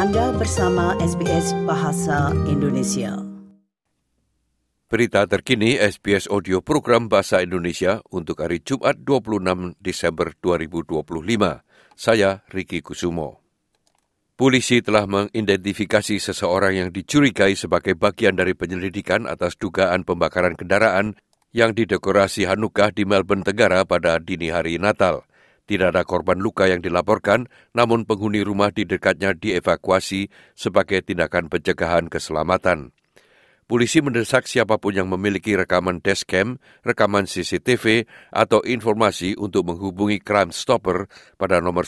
Anda bersama SBS Bahasa Indonesia. Berita terkini SBS Audio Program Bahasa Indonesia untuk hari Jumat 26 Desember 2025. Saya Riki Kusumo. Polisi telah mengidentifikasi seseorang yang dicurigai sebagai bagian dari penyelidikan atas dugaan pembakaran kendaraan yang didekorasi Hanukkah di Melbourne Tenggara pada dini hari Natal. Tidak ada korban luka yang dilaporkan, namun penghuni rumah di dekatnya dievakuasi sebagai tindakan pencegahan keselamatan. Polisi mendesak siapapun yang memiliki rekaman dashcam, rekaman CCTV, atau informasi untuk menghubungi Crime Stopper pada nomor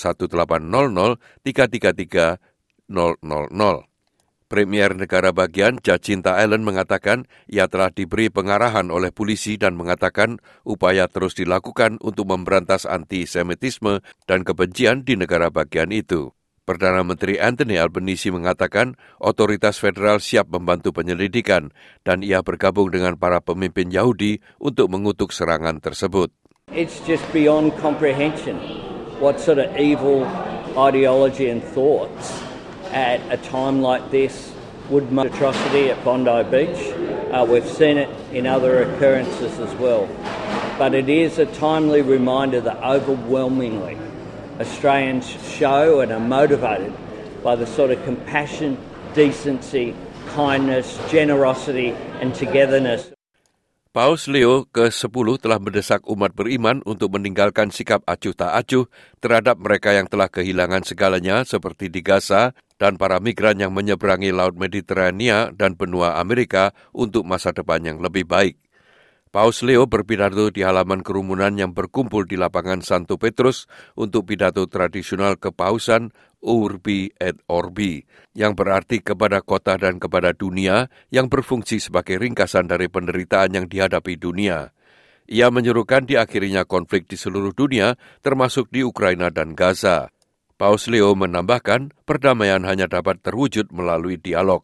1-800-333-000. Premier Negara Bagian Jacinta Allen mengatakan ia telah diberi pengarahan oleh polisi dan mengatakan upaya terus dilakukan untuk memberantas antisemitisme dan kebencian di negara bagian itu. Perdana Menteri Anthony Albanese mengatakan otoritas federal siap membantu penyelidikan dan ia bergabung dengan para pemimpin Yahudi untuk mengutuk serangan tersebut. It's just beyond comprehension what sort of evil ideology and thoughts at a time like this would make atrocity at Bondi Beach. We've seen it in other occurrences as well. But it is a timely reminder that overwhelmingly Australians show and are motivated by the sort of compassion, decency, kindness, generosity and togetherness. Paus Leo ke-10 telah mendesak umat beriman untuk meninggalkan sikap acuh tak acuh terhadap mereka yang telah kehilangan segalanya seperti di Gaza dan para migran yang menyeberangi Laut Mediterania dan benua Amerika untuk masa depan yang lebih baik. Paus Leo berpidato di halaman kerumunan yang berkumpul di lapangan Santo Petrus untuk pidato tradisional kepausan Urbi et Orbi, yang berarti kepada kota dan kepada dunia yang berfungsi sebagai ringkasan dari penderitaan yang dihadapi dunia. Ia menyerukan diakhirinya konflik di seluruh dunia, termasuk di Ukraina dan Gaza. Paus Leo menambahkan, perdamaian hanya dapat terwujud melalui dialog.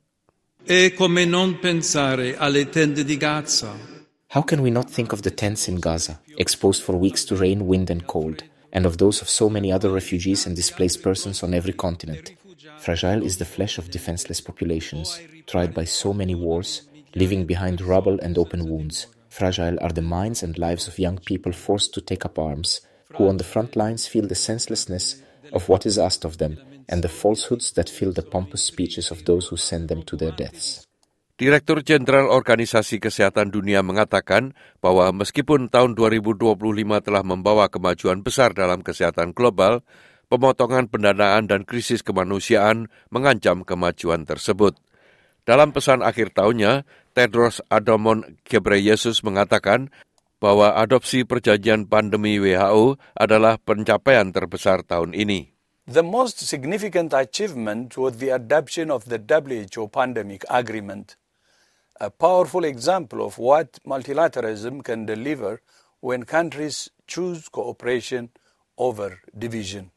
E come non pensare alle tende di Gaza? How can we not think of the tents in Gaza, exposed for weeks to rain, wind and cold, and of those of so many other refugees and displaced persons on every continent? Fragile is the flesh of defenseless populations, tried by so many wars, leaving behind rubble and open wounds. Fragile are the minds and lives of young people forced to take up arms, who on the front lines feel the senselessness of what is asked of them, and the falsehoods that fill the pompous speeches of those who send them to their deaths. Direktur Jenderal Organisasi Kesehatan Dunia mengatakan bahwa meskipun tahun 2025 telah membawa kemajuan besar dalam kesehatan global, pemotongan pendanaan dan krisis kemanusiaan mengancam kemajuan tersebut. Dalam pesan akhir tahunnya, Tedros Adhanom Ghebreyesus mengatakan bahwa adopsi perjanjian pandemi WHO adalah pencapaian terbesar tahun ini. The most significant achievement was the adoption of the WHO Pandemic Agreement, a powerful example of what multilateralism can deliver when countries choose cooperation over division.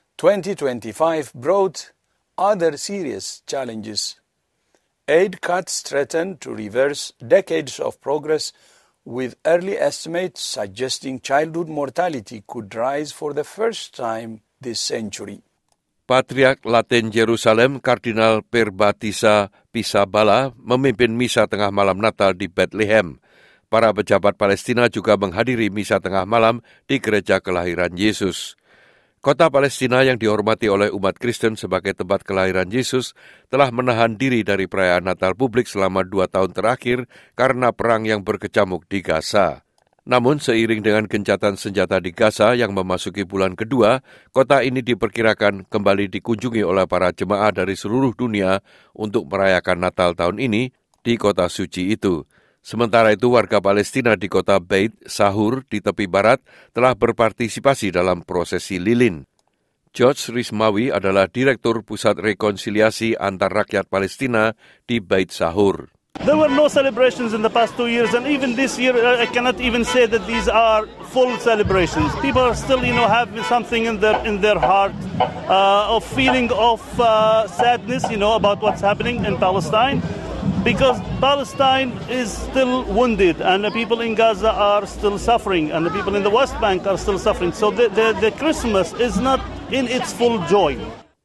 2025 brought other serious challenges. Aid cuts threaten to reverse decades of progress, with early estimates suggesting childhood mortality could rise for the first time this century. Patriark Latin Yerusalem Kardinal Perbatisa Pisabala memimpin misa tengah malam Natal di Bethlehem. Para pejabat Palestina juga menghadiri misa tengah malam di Gereja Kelahiran Yesus. Kota Palestina yang dihormati oleh umat Kristen sebagai tempat kelahiran Yesus telah menahan diri dari perayaan Natal publik selama 2 tahun terakhir karena perang yang berkecamuk di Gaza. Namun seiring dengan gencatan senjata di Gaza yang memasuki bulan kedua, kota ini diperkirakan kembali dikunjungi oleh para jemaah dari seluruh dunia untuk merayakan Natal tahun ini di kota suci itu. Sementara itu, warga Palestina di kota Beit Sahur di tepi barat telah berpartisipasi dalam prosesi lilin. George Rismawi adalah Direktur Pusat Rekonsiliasi Antar Rakyat Palestina di Beit Sahur. There were no celebrations in the past 2 years, and even this year, I cannot even say that these are full celebrations. People are still, having something in their heart, of feeling of sadness, about what's happening in Palestine, because Palestine is still wounded, and the people in Gaza are still suffering, and the people in the West Bank are still suffering. So the Christmas is not in its full joy.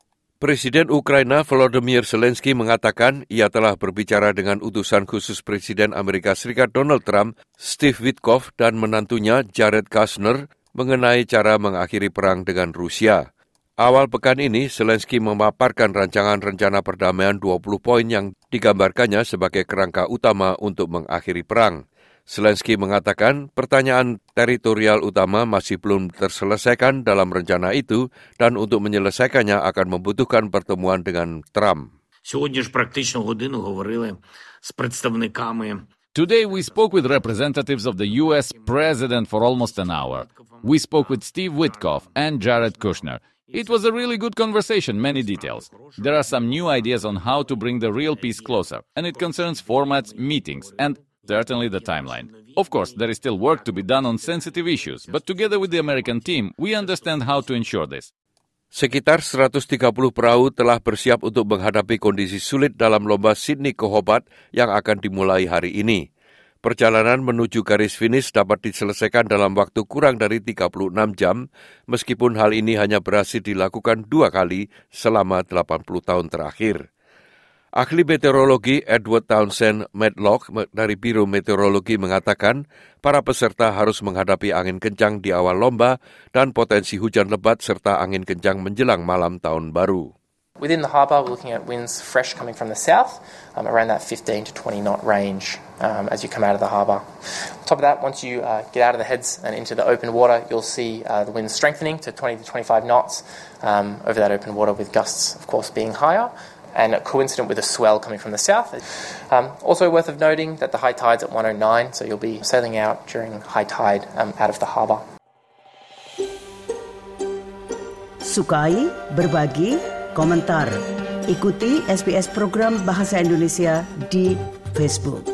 Presiden Ukraina Volodymyr Zelensky mengatakan ia telah berbicara dengan utusan khusus Presiden Amerika Serikat Donald Trump, Steve Witkoff, dan menantunya Jared Kushner mengenai cara mengakhiri perang dengan Rusia. Awal pekan ini, Zelensky memaparkan rancangan rencana perdamaian 20 poin yang digambarkannya sebagai kerangka utama untuk mengakhiri perang. Zelensky mengatakan pertanyaan teritorial utama masih belum terselesaikan dalam rencana itu dan untuk menyelesaikannya akan membutuhkan pertemuan dengan Trump. Today we spoke with representatives of the US President for almost an hour. We spoke with Steve Witkoff and Jared Kushner. It was a really good conversation, many details. There are some new ideas on how to bring the real peace closer, and it concerns formats, meetings, and certainly the timeline. Of course, there is still work to be done on sensitive issues, but together with the American team, we understand how to ensure this. Sekitar 130 perahu telah bersiap untuk menghadapi kondisi sulit dalam lomba Sydney ke Hobart yang akan dimulai hari ini. Perjalanan menuju garis finish dapat diselesaikan dalam waktu kurang dari 36 jam, meskipun hal ini hanya berhasil dilakukan 2 kali selama 80 tahun terakhir. Ahli meteorologi Edward Townsend Medlock dari Biro Meteorologi mengatakan para peserta harus menghadapi angin kencang di awal lomba dan potensi hujan lebat serta angin kencang menjelang malam tahun baru. Within the harbour, we're looking at winds fresh coming from the south, around that 15 to 20 knot range as you come out of the harbour. On top of that, once you get out of the heads and into the open water, you'll see the winds strengthening to 20 to 25 knots over that open water, with gusts, of course, being higher, and coincident with a swell coming from the south. Also worth of noting that the high tide's at 1:09, so you'll be sailing out during high tide out of the harbour. Sukai, berbagi, komentar. Ikuti SBS program Bahasa Indonesia di Facebook.